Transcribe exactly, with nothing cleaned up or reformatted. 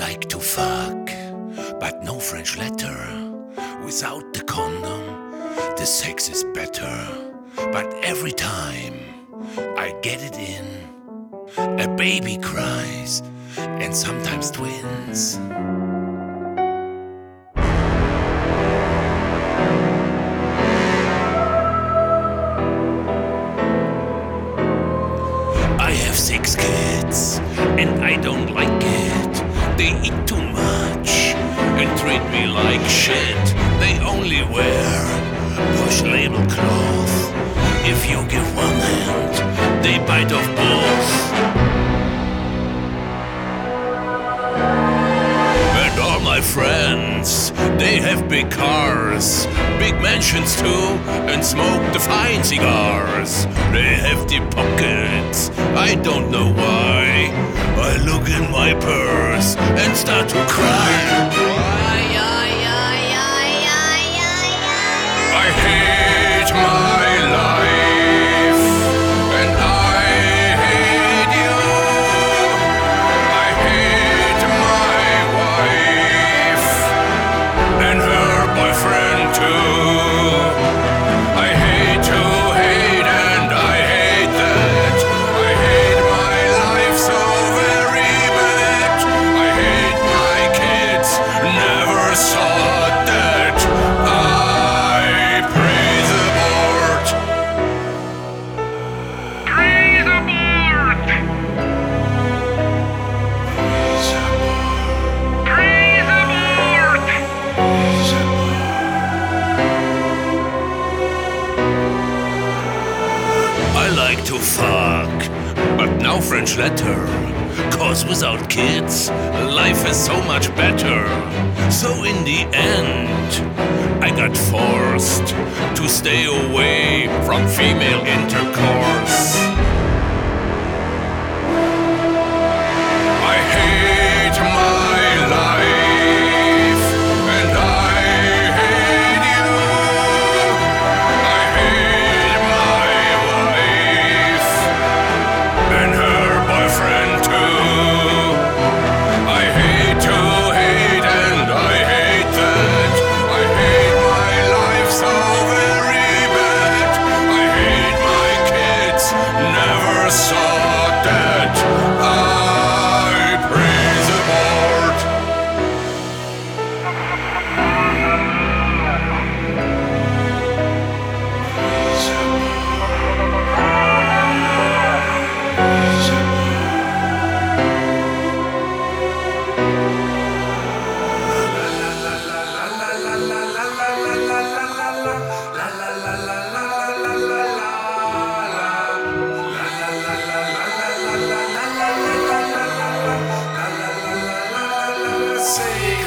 like to fuck, but no French letter. Without the condom, the sex is better. But every time I get it in, a baby cries, and sometimes twins. I have six kids, and I don't like it. They eat too much and treat me like shit. They only wear push label cloth. If you give one hand, they bite off both. And all my friends, they have big cars, big mansions too, and smoke the fine cigars. They have deep pockets, I don't know why. I look in my purse and start to cry. I hate my life, and I hate you. I hate my wife and her boyfriend too. I hate to hate and I hate that. I hate my life so very bad. I hate my kids, never saw that. I praise abort. Praise abort. Praise abort. I like to fuck, but no French letter. Cause without kids, life is so much better. So in the end, I got forced to stay away from female intercourse. I hate my life, and I hate you. I hate my wife and her boyfriend too. I hate to hate and I hate that. I hate my life so very bad. I hate my kids, never saw that. I praise abort. Say